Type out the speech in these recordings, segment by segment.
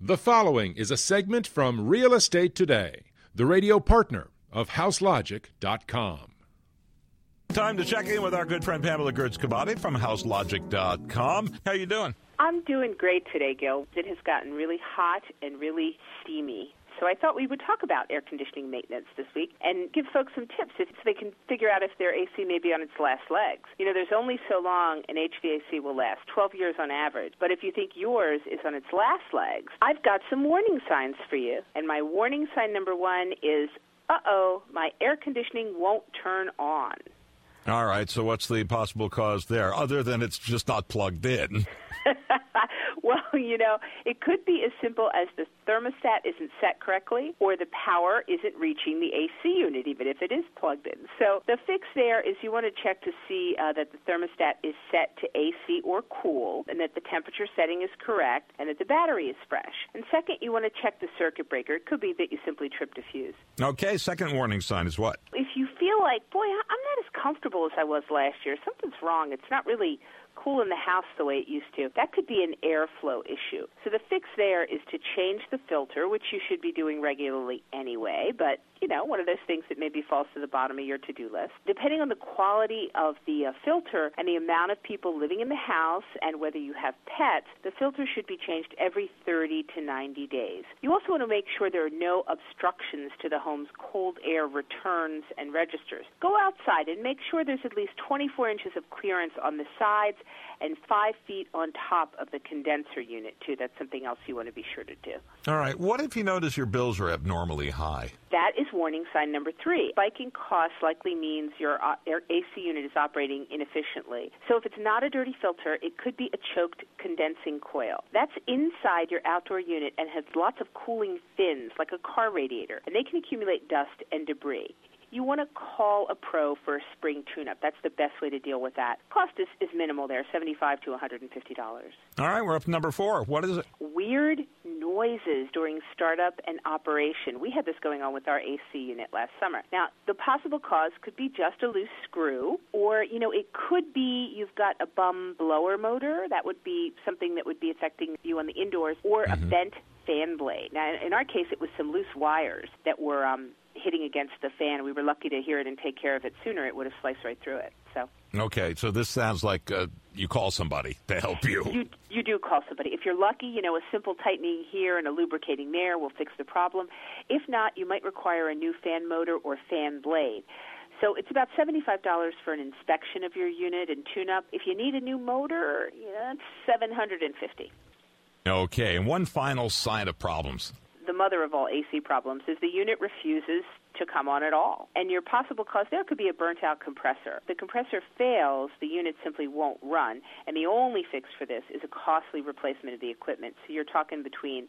The following is a segment from Real Estate Today, the radio partner of HouseLogic.com. Time to check in with our good friend Pamela Gertz-Kabati from HouseLogic.com. How you doing? I'm doing great today, Gil. It has gotten really hot and really steamy. So I thought we would talk about air conditioning maintenance this week and give folks some tips so they can figure out if their AC may be on its last legs. You know, there's only so long an HVAC will last, 12 years on average. But if you think yours is on its last legs, I've got some warning signs for you. And my warning sign number one is, my air conditioning won't turn on. All right, so what's the possible cause there, other than it's just not plugged in? Well, you know, it could be as simple as the thermostat isn't set correctly or the power isn't reaching the AC unit, even if it is plugged in. So the fix there is you want to check to see that the thermostat is set to AC or cool and that the temperature setting is correct and that the battery is fresh. And second, you want to check the circuit breaker. It could be that you simply tripped a fuse. Okay, second warning sign is what? If you feel like, boy, I'm not as comfortable as I was last year, something's wrong. It's not really cool in the house the way it used to. That could be an airflow issue. So the fix there is to change the filter, which you should be doing regularly anyway, but, you know, one of those things that maybe falls to the bottom of your to-do list. Depending on the quality of the filter and the amount of people living in the house and whether you have pets, the filter should be changed every 30 to 90 days. You also want to make sure there are no obstructions to the home's cold air returns and registers. Go outside and make sure there's at least 24 inches of clearance on the sides and 5 feet on top of the condenser unit, too. That's something else you want to be sure to do. All right. What if you notice your bills are abnormally high? That is warning sign number 3. Spiking costs likely means your AC unit is operating inefficiently. So if it's not a dirty filter, it could be a choked condensing coil. That's inside your outdoor unit and has lots of cooling fins, like a car radiator, and they can accumulate dust and debris. You want to call a pro for a spring tune-up. That's the best way to deal with that. Cost is minimal there, $75 to $150. All right, we're up to number 4. What is it? Weird noises during startup and operation. We had this going on with our AC unit last summer. Now, the possible cause could be just a loose screw, or, you know, it could be you've got a bum blower motor. That would be something that would be affecting you on the indoors, or a bent fan blade. Now, in our case, it was some loose wires that were hitting against the fan. We were lucky to hear it and take care of it sooner. It would have sliced right through it. So. Okay, so this sounds like you call somebody to help you. You do call somebody. If you're lucky, you know, a simple tightening here and a lubricating there will fix the problem. If not, you might require a new fan motor or fan blade. So it's about $75 for an inspection of your unit and tune-up. If you need a new motor, that's $750. Okay, and one final sign of problems. The mother of all AC problems is the unit refuses to come on at all. And your possible cause there could be a burnt-out compressor. If the compressor fails, the unit simply won't run, and the only fix for this is a costly replacement of the equipment. So you're talking between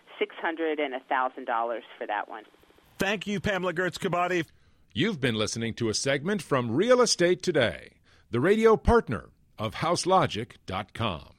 $600 and $1,000 for that one. Thank you, Pamela Gertz-Kabati. You've been listening to a segment from Real Estate Today, the radio partner of HouseLogic.com.